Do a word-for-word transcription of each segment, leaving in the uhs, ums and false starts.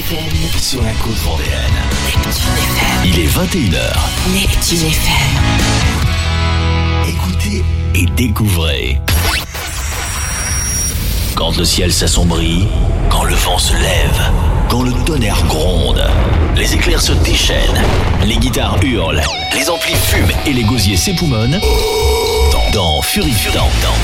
F M. Sur la côte vendéenne. Neptune F M. Il est vingt et une heures. Neptune F M. Écoutez et découvrez. Quand le ciel s'assombrit, quand le vent se lève, quand le tonnerre gronde, les éclairs se déchaînent, les guitares hurlent, les amplis fument et les gosiers s'époumonnent, dans, dans Fury Fury. Dans, dans.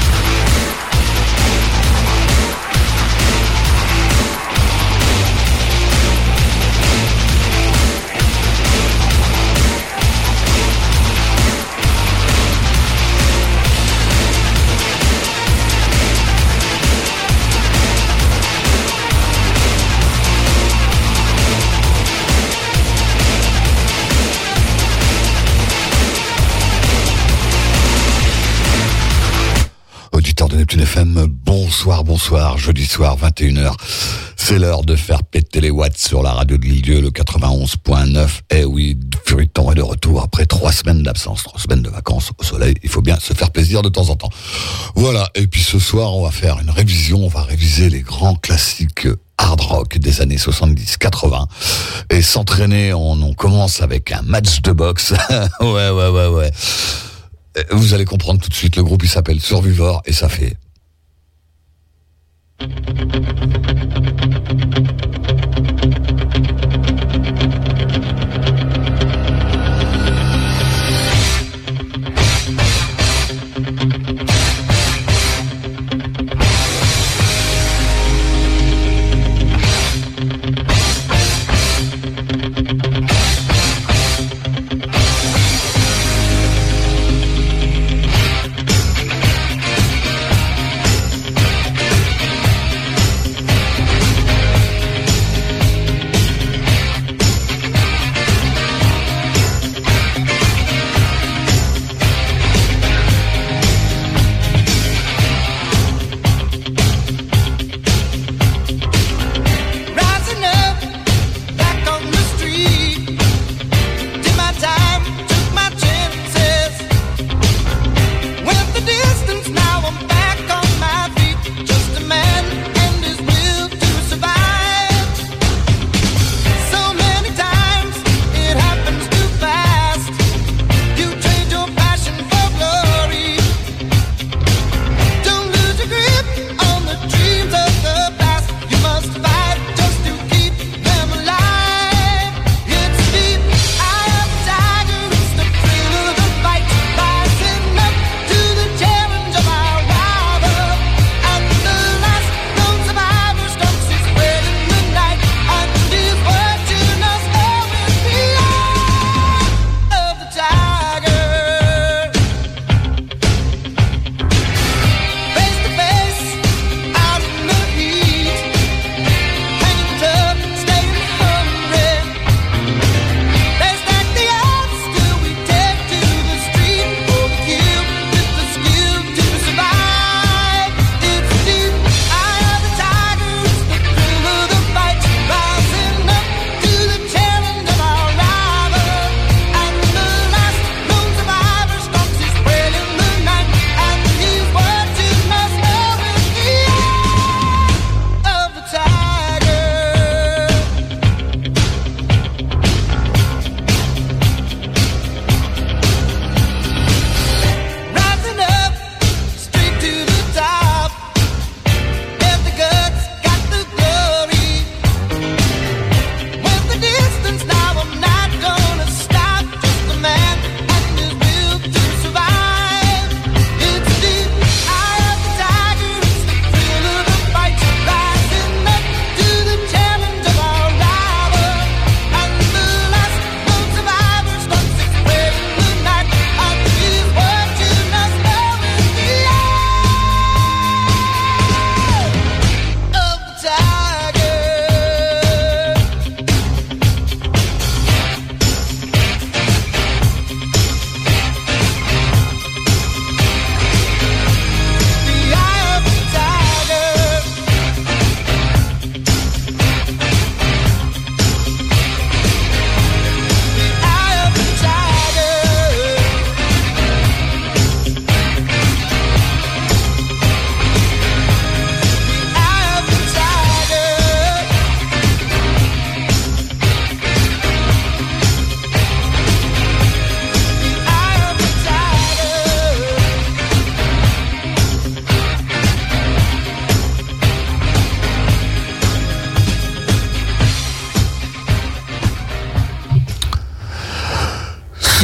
Auditeurs de Neptune F M, bonsoir, bonsoir, jeudi soir, vingt et une heures. C'est l'heure de faire péter les watts sur la radio de Lille, le quatre-vingt-onze point neuf. Eh oui, Furiton est de retour après trois semaines d'absence, trois semaines de vacances au soleil. Il faut bien se faire plaisir de temps en temps. Voilà, et puis ce soir, on va faire une révision, on va réviser les grands classiques hard rock des années soixante-dix quatre-vingts. Et s'entraîner, on, on commence avec un match de boxe. ouais, ouais, ouais, ouais. Vous allez comprendre tout de suite, le groupe il s'appelle Survivor et ça fait...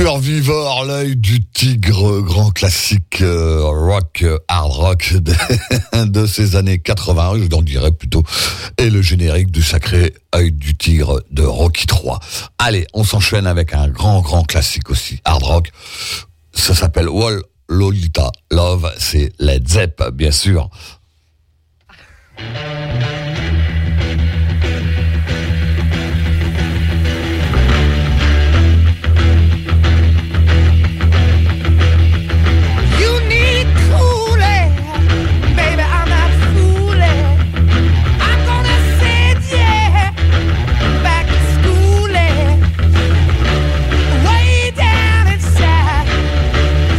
Purvivor, l'œil du tigre, grand classique euh, rock, euh, hard rock de, de ces années quatre-vingts, je l'en dirais plutôt, et le générique du sacré œil du tigre de Rocky trois. Allez, on s'enchaîne avec un grand, grand classique aussi, hard rock. Ça s'appelle Wall Lolita Love, c'est Led Zepp, bien sûr.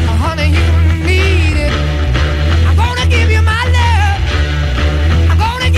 Give you my love. I'm gonna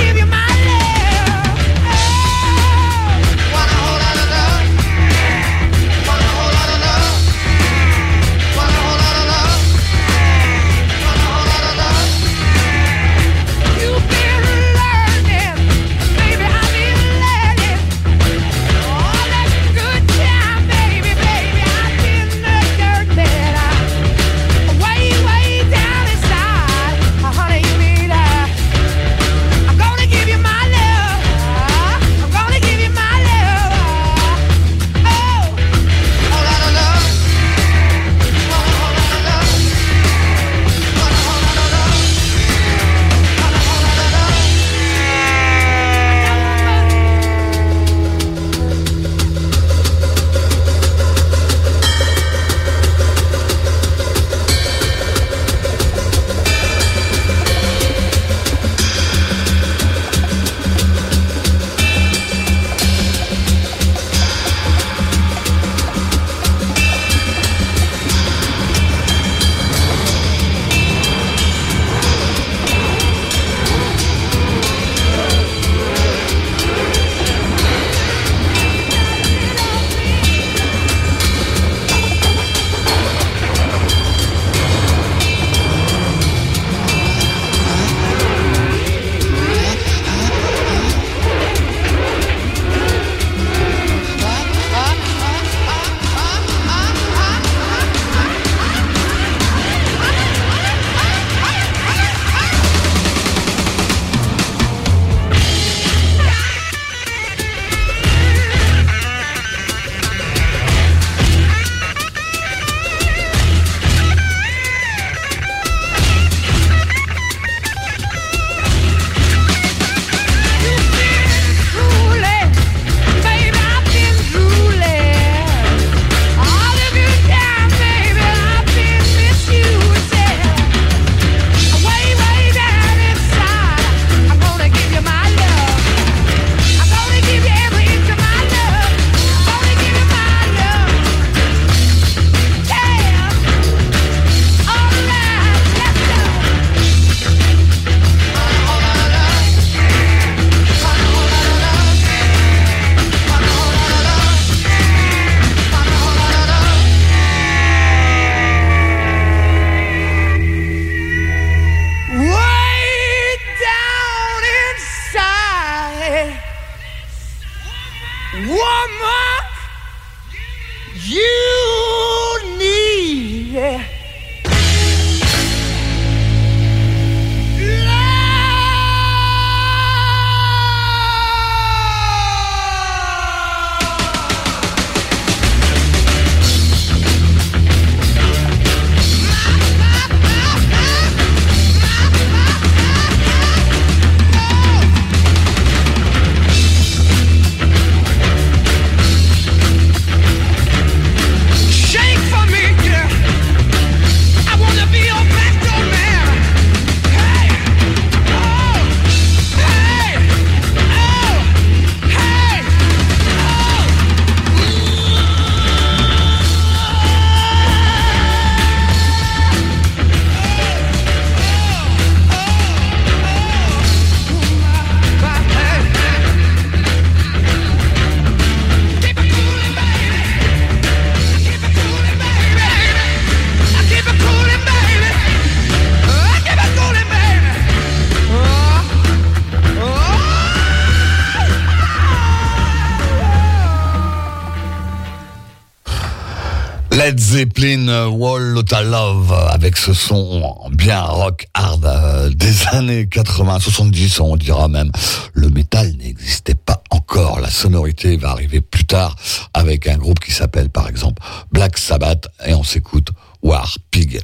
Led Zeppelin, Wall Lotta Love, avec ce son bien rock hard euh, des années quatre-vingts, soixante-dix, on dira même. Le métal n'existait pas encore. La sonorité va arriver plus tard avec un groupe qui s'appelle par exemple Black Sabbath, et on s'écoute War Pig.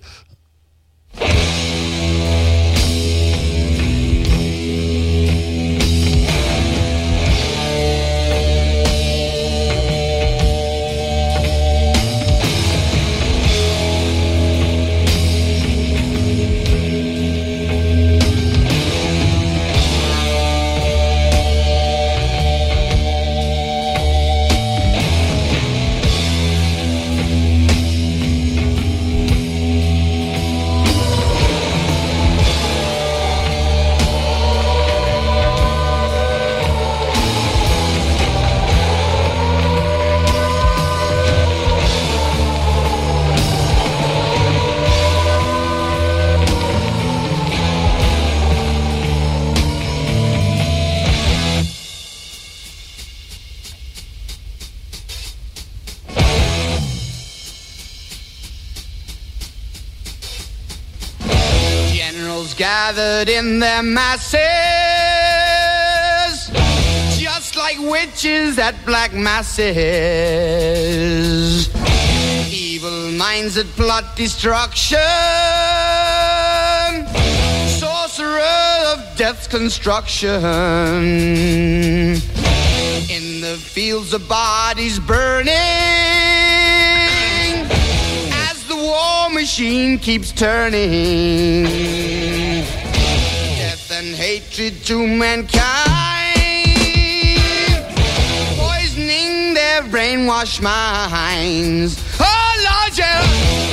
Gathered in their masses, just like witches at black masses. Evil minds that plot destruction, sorcerer of death's construction. In the fields of bodies burning, as the war machine keeps turning. And hatred to mankind, poisoning their brainwashed minds. Oh Lord, yeah.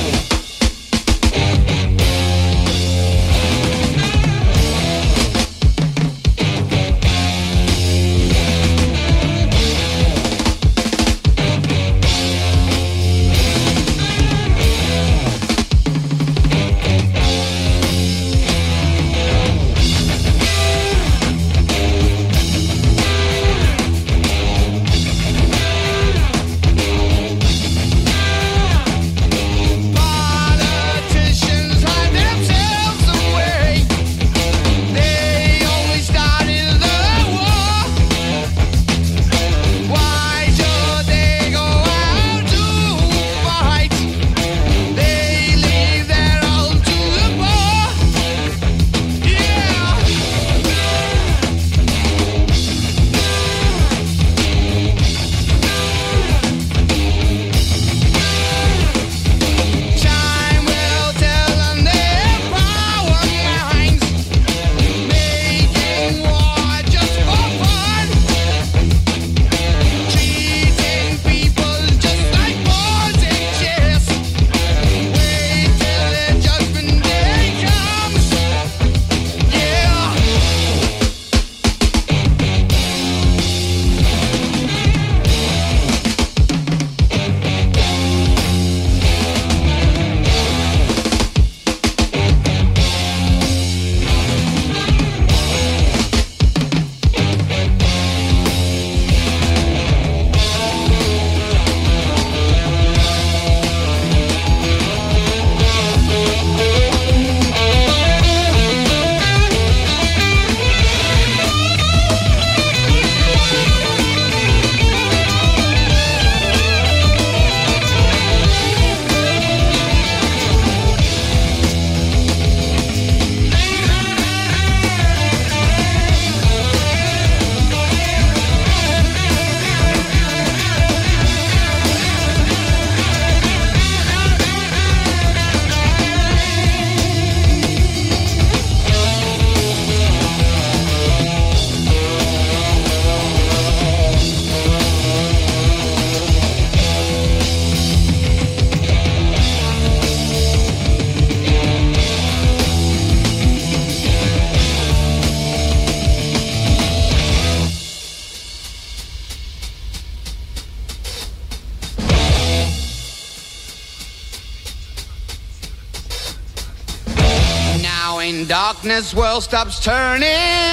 Darkness, world stops turning,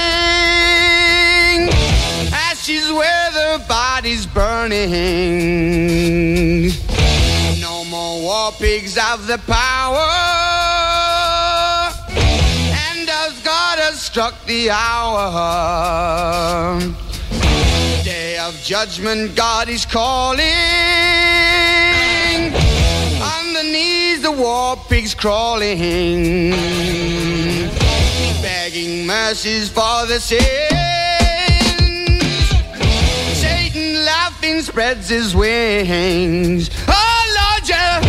ashes where the body's burning. No more war pigs have the power, and as God has struck the hour, day of judgment God is calling. On the knees the war pigs crawling, begging mercies for the sins. Satan laughing spreads his wings. Oh Lord, yeah.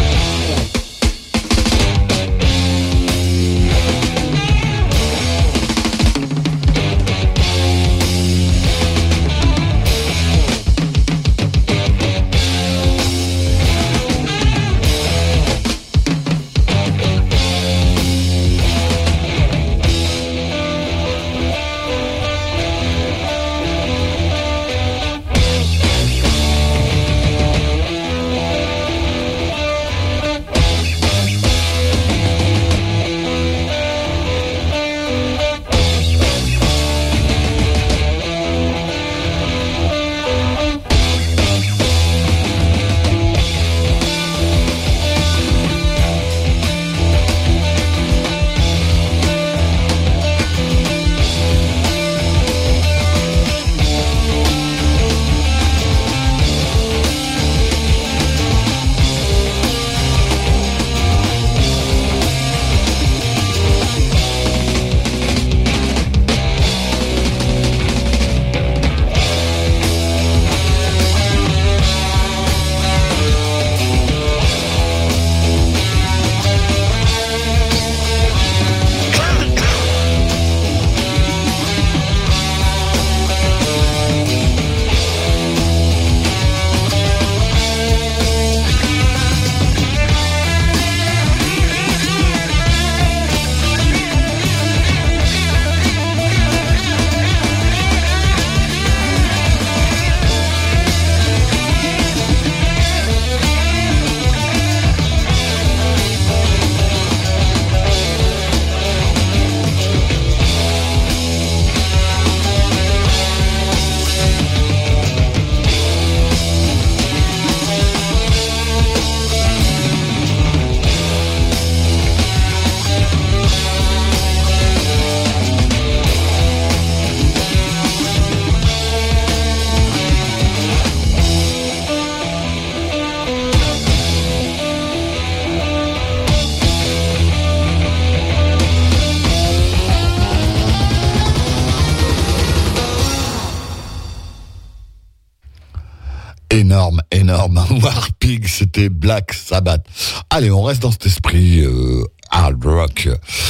Énorme, énorme. War Pig, c'était Black Sabbath. Allez, on reste dans cet esprit euh, hard rock.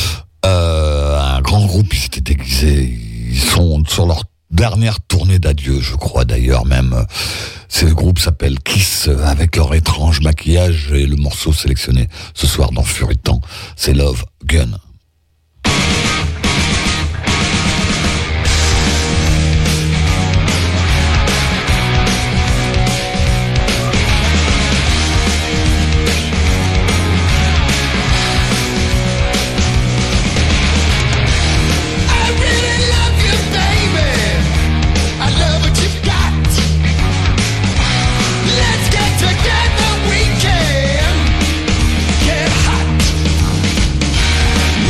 Euh, un grand groupe, ils s'étaient déguisés. Ils sont sur leur dernière tournée d'adieu, je crois d'ailleurs même. Ce groupe s'appelle Kiss, avec leur étrange maquillage, et le morceau sélectionné ce soir dans Furie de Temps, c'est Love Gun. Together we can get hot.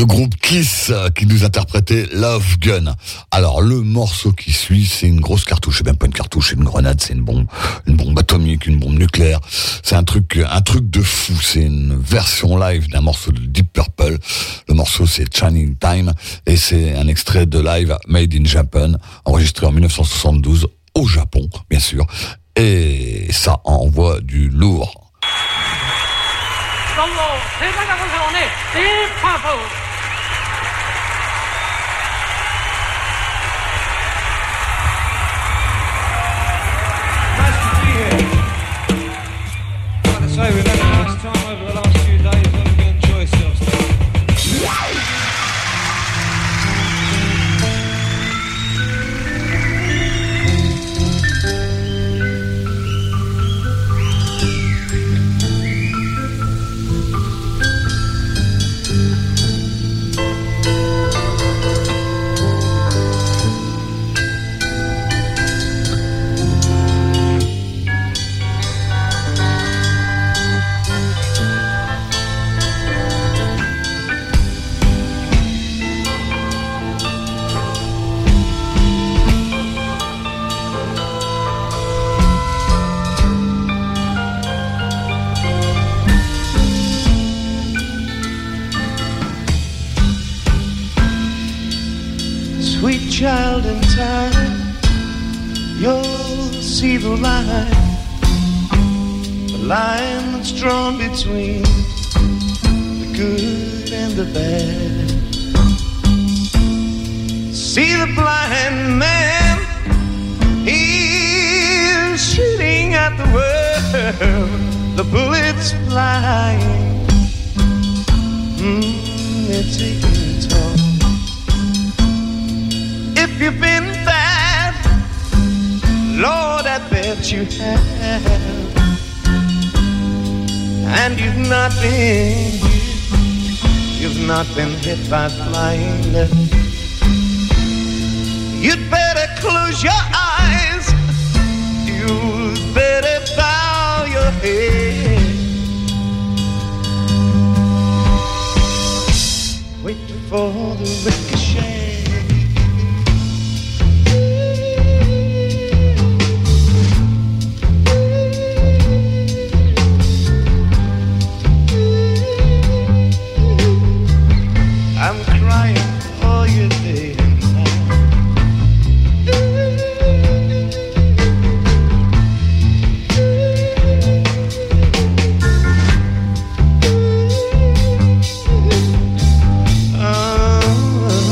Le groupe Kiss euh, qui nous interprétait Love Gun. Alors le morceau qui suit, c'est une grosse cartouche, c'est même pas une cartouche, c'est une grenade, c'est une bombe, une bombe atomique, une bombe nucléaire. C'est un truc, un truc de fou. C'est une version live d'un morceau de Deep Purple. Le morceau c'est Shining Time et c'est un extrait de live Made in Japan, enregistré en dix-neuf cent soixante-douze au Japon, bien sûr. Et ça envoie du lourd. Say we've had a nice time over the last few days. Hope you enjoy yourselves. Sweet child in time, you'll see the line, the line that's drawn between the good and the bad. See the blind man, he's shooting at the world, the bullets flying, mm, they're taking a toll. If you've been bad, Lord, I bet you have. And you've not been hit, you've not been hit by flying lead. You'd better close your eyes, you'd better bow your head. Wait for the ricochet. Oh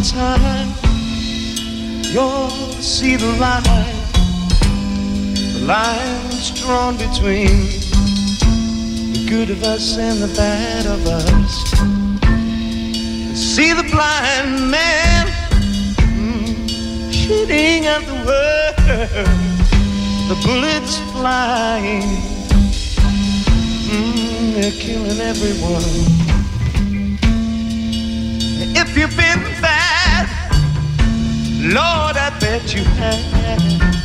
time you'll see the line, the line's drawn between the good of us and the bad of us. See the blind man mm, shooting at the world, the bullets flying, mm, they're killing everyone. If you've been bad, Lord, I bet you have,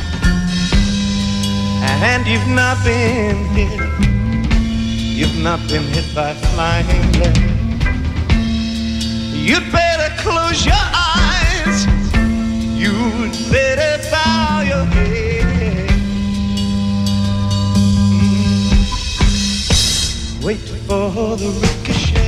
and you've not been hit, you've not been hit by flying lead. You'd better close your eyes, you'd better bow your head. Mm. Wait for the ricochet.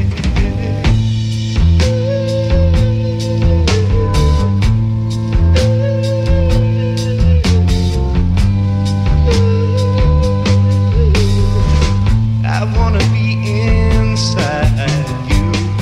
I wanna be inside you.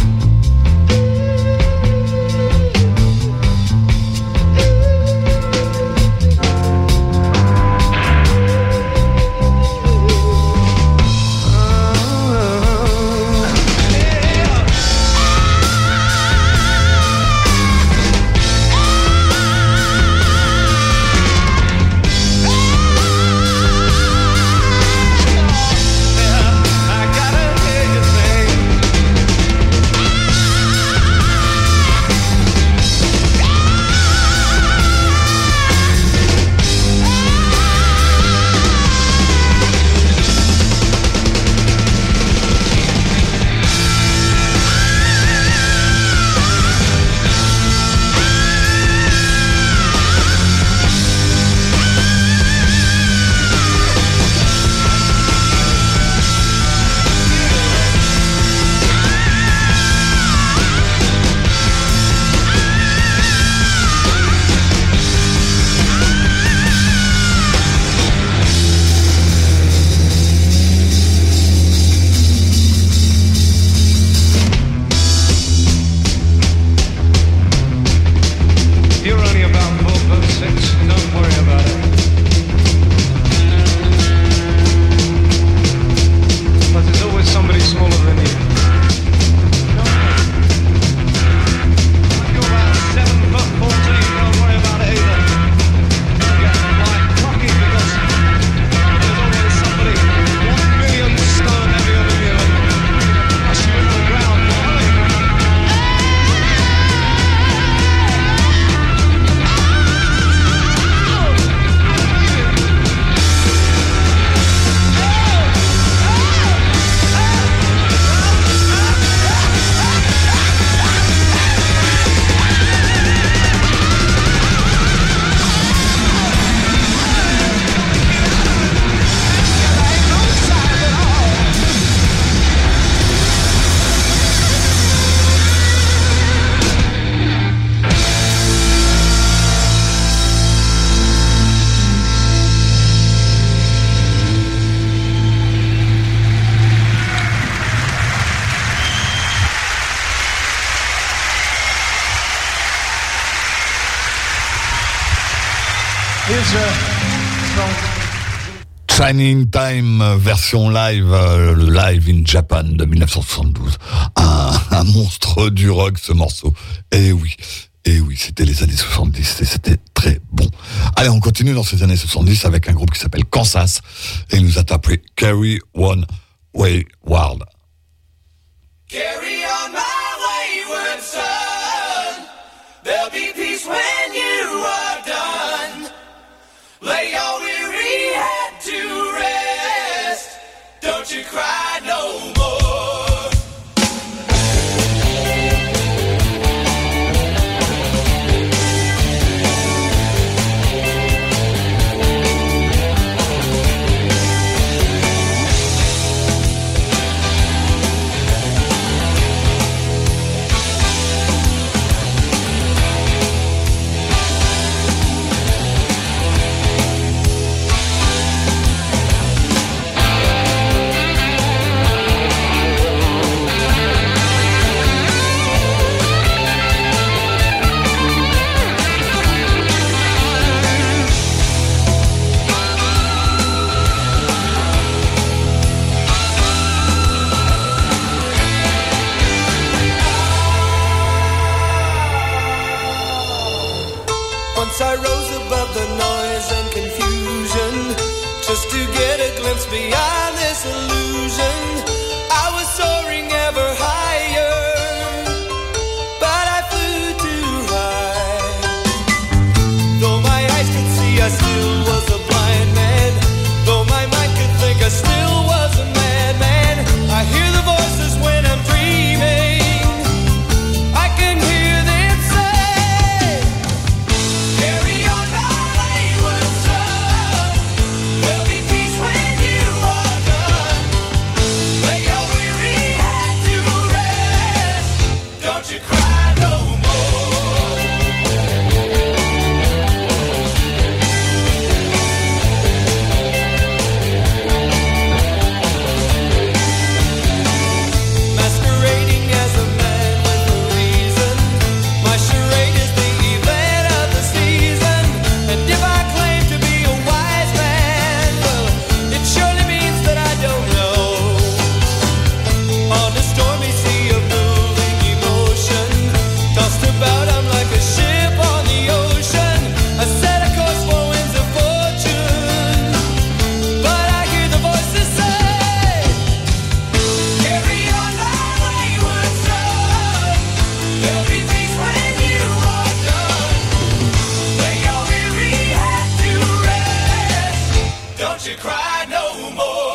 Shining Time, version live, euh, le live in Japan de dix-neuf cent soixante-douze. Un, un monstre du rock, ce morceau. Et oui, et oui, c'était les années soixante-dix et c'était très bon. Allez, on continue dans ces années soixante-dix avec un groupe qui s'appelle Kansas et il nous a tapé Carry On Wayward. Carry on my wayward son. There'll be peace when you are done. Lay your weary head to rest. Don't you cry no more. was beyond this illusion. I was soaring ever higher, but I flew too high. Though my eyes could see, I still was a blind man. Though my mind could think, I still was a madman. I hear the voices when I'm dreaming. I can hear them say, carry on my wayward son. There'll be peace when you are done. Lay your weary head to rest. Don't you cry no more. Masquerading as a man with a reason. My charade is the event of the season. And if I claim to be a wise man, well, it surely means that I don't know. On a stormy sea of moving emotion, tossed about I'm like a ship on the ocean. I set a course for winds of fortune, but I hear the voices say, carry on my wayward son. There'll be peace when you are done. Lay your weary head to rest. Don't you cry no more.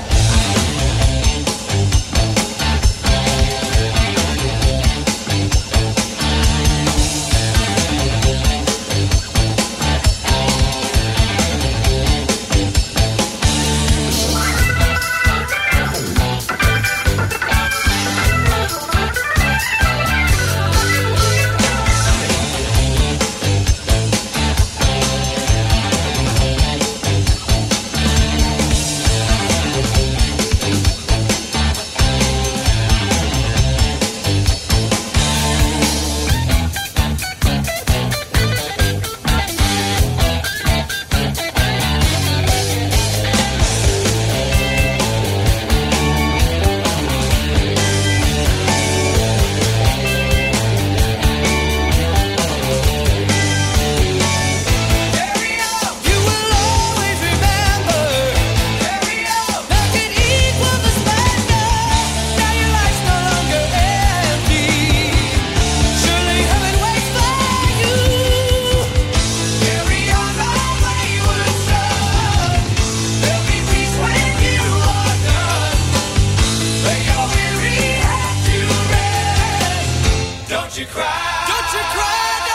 You will always remember. Carry on. Nothing equal the splendor. Now your life's no longer empty. Surely heaven waits for you. Carry on my wayward son. There'll be peace when you are done. Lay your weary head to rest. Don't you cry. Don't you cry no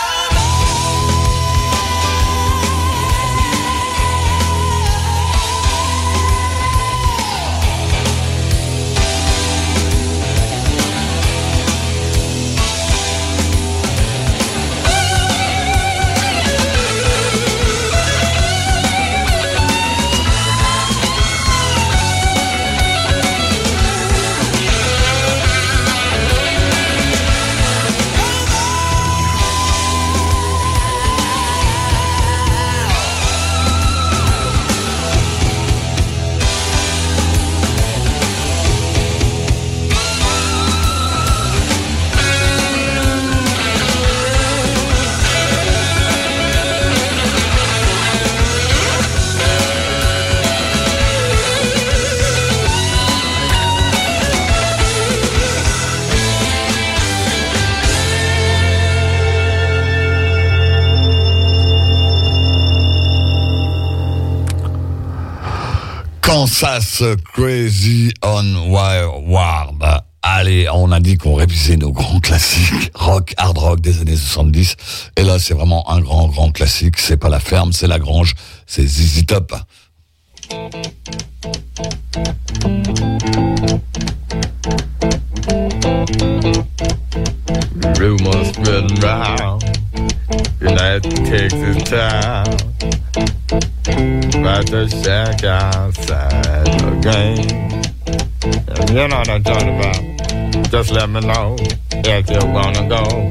Kansas Crazy on Wild. Allez, on a dit qu'on révisait nos grands classiques rock, hard rock des années soixante-dix. Et là, c'est vraiment un grand, grand classique. C'est pas la ferme, c'est la grange, c'est Z Z Top. Rumors spreading round United Texas town about the shack outside the game. And you know what I'm talking about. Just let me know if you wanna go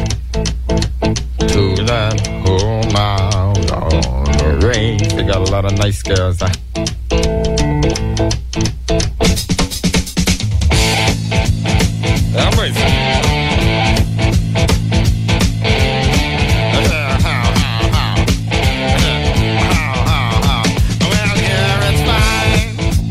to that whole mile on the range. They got a lot of nice girls. Huh? I'm racing. Well, yeah, it's fine.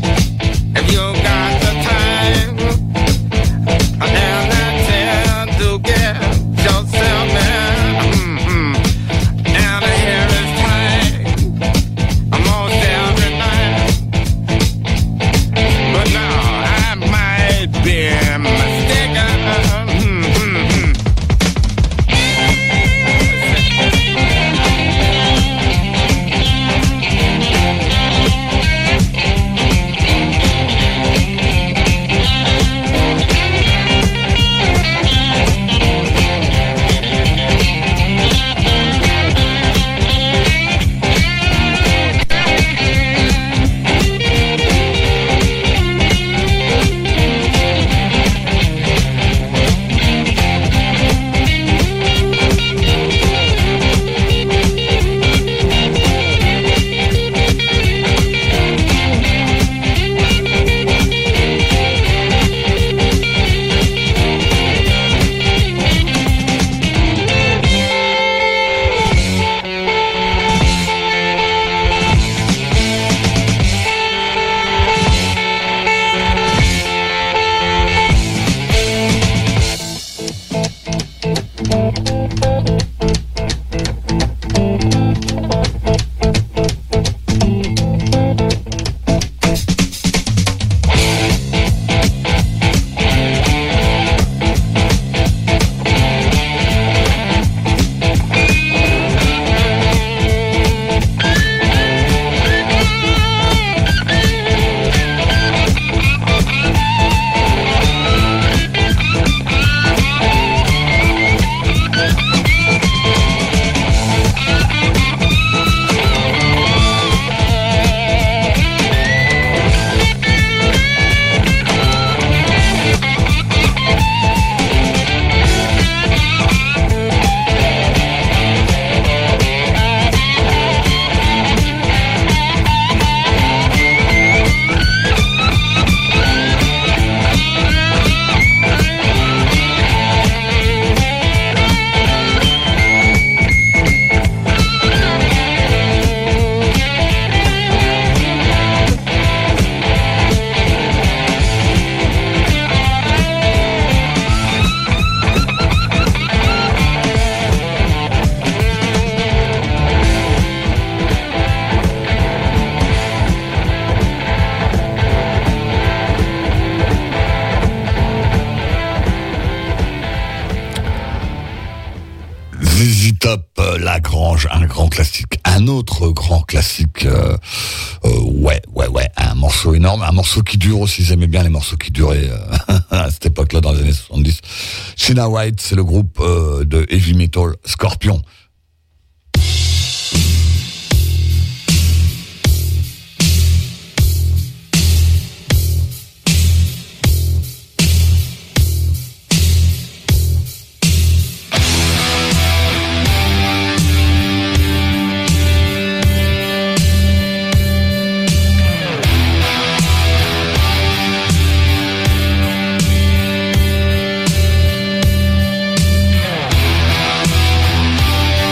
Stop euh, Lagrange, un grand classique. Un autre grand classique, euh, euh, ouais, ouais, ouais, un morceau énorme, un morceau qui dure aussi, j'aimais bien les morceaux qui duraient euh, à cette époque-là, dans les années soixante-dix. Sheena White, c'est le groupe euh, de heavy metal Scorpion. Thank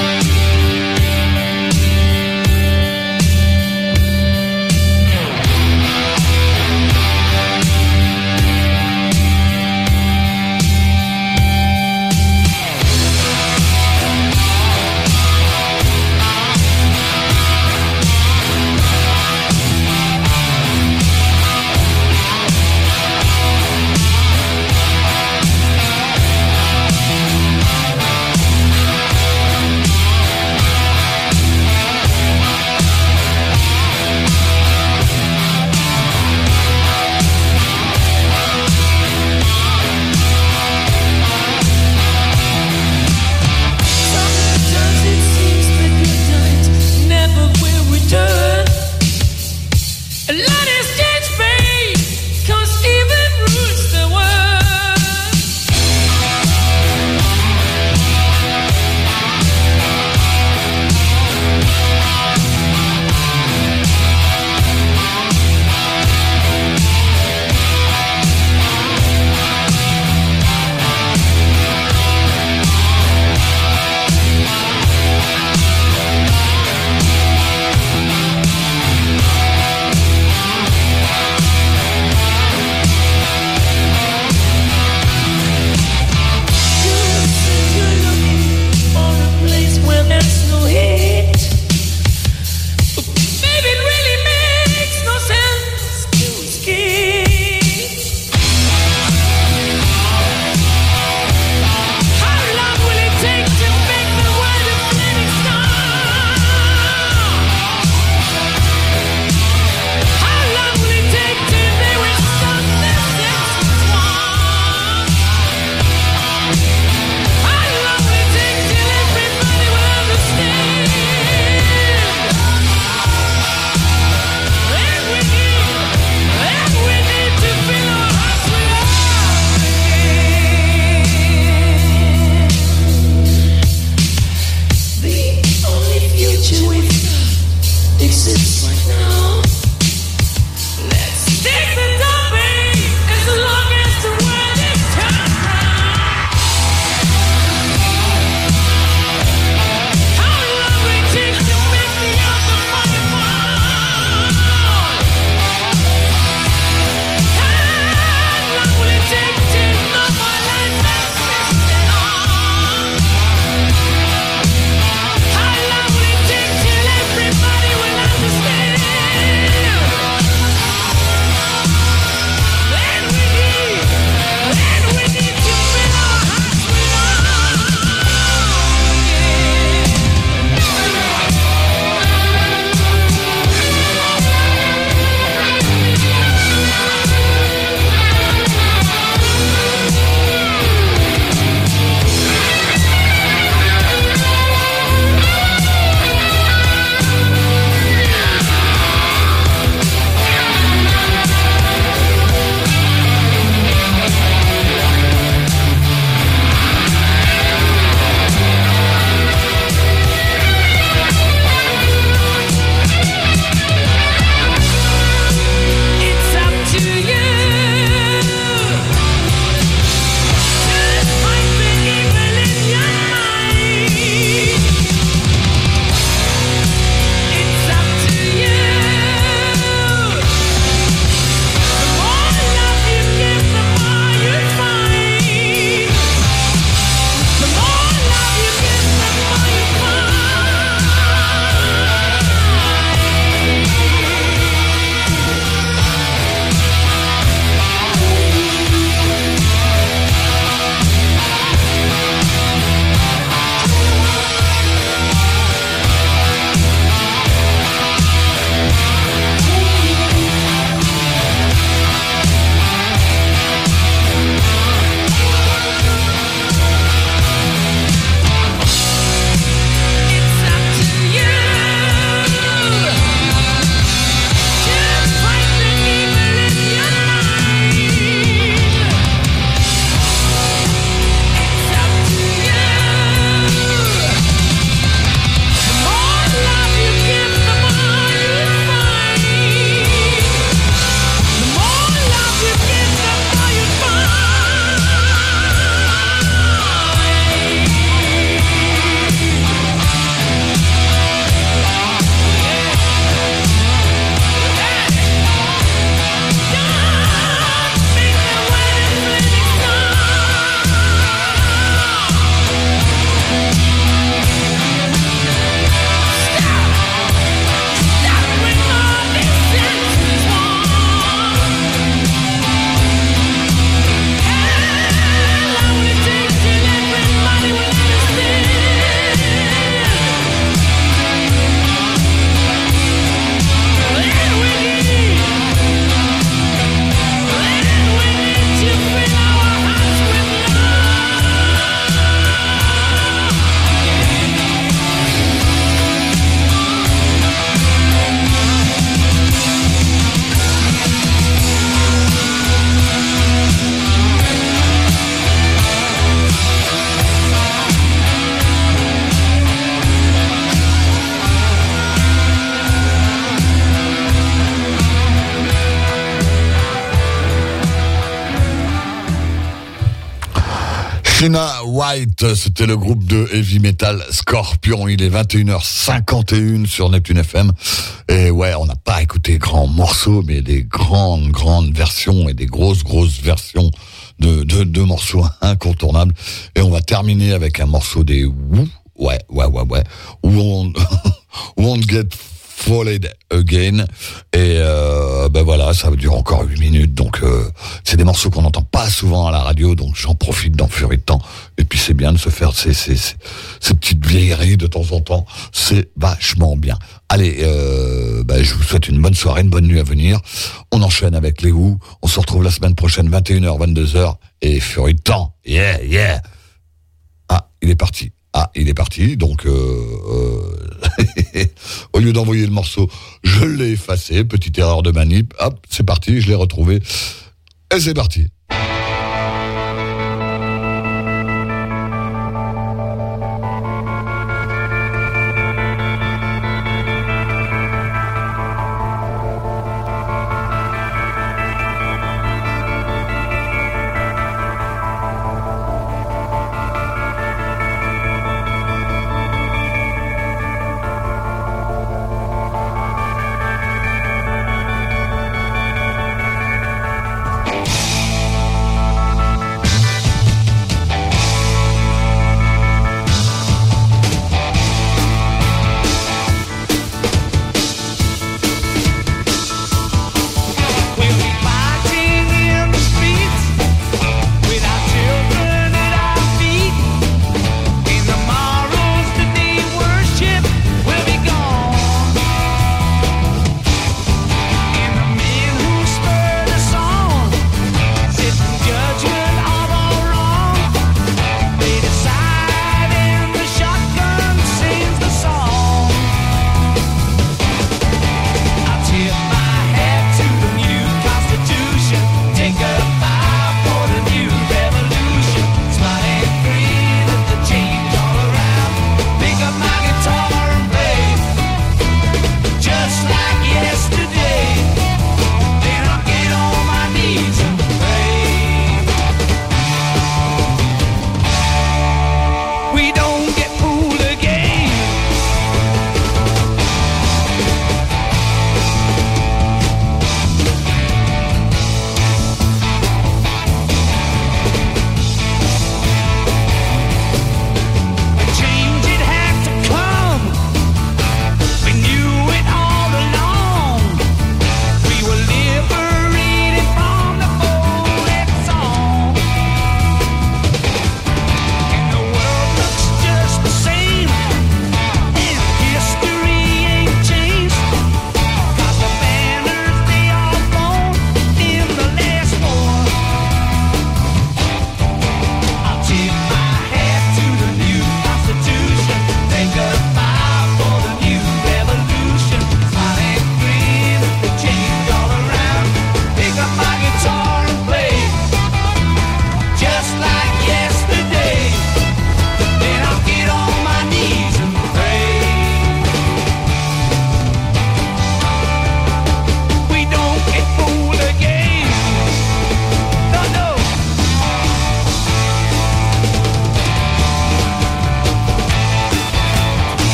Krina White, c'était le groupe de heavy metal Scorpion. Il est vingt et une heures cinquante et une sur Neptune F M. Et ouais, on n'a pas écouté grands morceaux, mais des grandes, grandes versions et des grosses, grosses versions de, de, de morceaux incontournables. Et on va terminer avec un morceau des Who. Ouais, ouais, ouais, ouais. Won't, won't Get Followed Again. Et euh, ben voilà, ça dure encore huit minutes. Donc euh, c'est des morceaux qu'on n'entend pas souvent à la radio, donc j'en profite dans Furie de temps. Et puis c'est bien de se faire ces, ces, ces, ces petites vieilleries de temps en temps. C'est vachement bien. Allez, euh, ben, je vous souhaite une bonne soirée, une bonne nuit à venir. On enchaîne avec les Who. On se retrouve la semaine prochaine, vingt et une heures, vingt-deux heures. Et Furie de temps. Yeah, yeah. Ah, il est parti. Ah, il est parti, donc euh, euh, au lieu d'envoyer le morceau, je l'ai effacé, petite erreur de manip, hop, c'est parti, je l'ai retrouvé, et c'est parti.